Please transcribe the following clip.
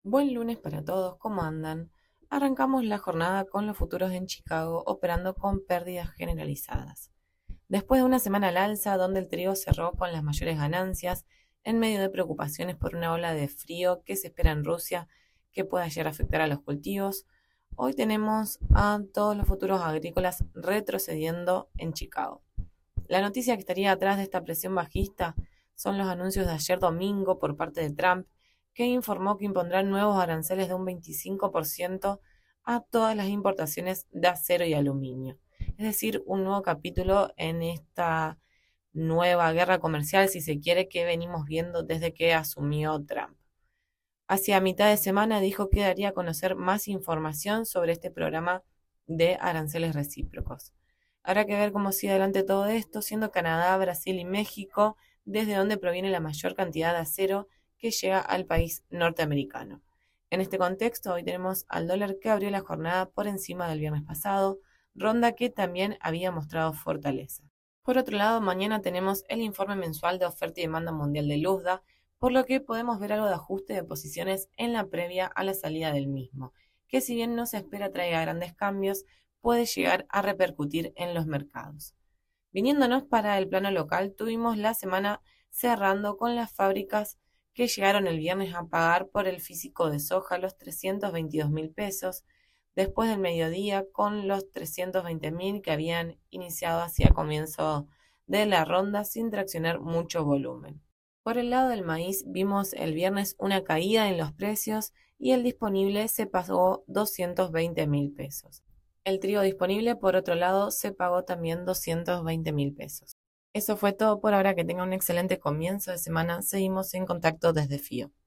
Buen lunes para todos, ¿cómo andan? Arrancamos la jornada con los futuros en Chicago operando con pérdidas generalizadas. Después de una semana al alza donde el trigo cerró con las mayores ganancias, en medio de preocupaciones por una ola de frío que se espera en Rusia que pueda llegar a afectar a los cultivos, hoy tenemos a todos los futuros agrícolas retrocediendo en Chicago. La noticia que estaría atrás de esta presión bajista son los anuncios de ayer domingo por parte de Trump, que informó que impondrá nuevos aranceles de un 25% a todas las importaciones de acero y aluminio. Es decir, un nuevo capítulo en esta nueva guerra comercial, si se quiere, que venimos viendo desde que asumió Trump. Hacia mitad de semana dijo que daría a conocer más información sobre este programa de aranceles recíprocos. Habrá que ver cómo sigue adelante todo esto, siendo Canadá, Brasil y México desde donde proviene la mayor cantidad de acero que llega al país norteamericano. En este contexto, hoy tenemos al dólar que abrió la jornada por encima del viernes pasado, ronda que también había mostrado fortaleza. Por otro lado, mañana tenemos el informe mensual de oferta y demanda mundial de Luzda, por lo que podemos ver algo de ajuste de posiciones en la previa a la salida del mismo, que si bien no se espera traiga grandes cambios, puede llegar a repercutir en los mercados. Viniéndonos para el plano local, tuvimos la semana cerrando con las fábricas que llegaron el viernes a pagar por el físico de soja los 322.000 pesos, después del mediodía con los 320.000 que habían iniciado hacia comienzo de la ronda sin traccionar mucho volumen. Por el lado del maíz vimos el viernes una caída en los precios y el disponible se pagó 220.000 pesos. El trigo disponible, por otro lado, se pagó también 220.000 pesos. Eso fue todo por ahora. Que tenga un excelente comienzo de semana. Seguimos en contacto desde FIO.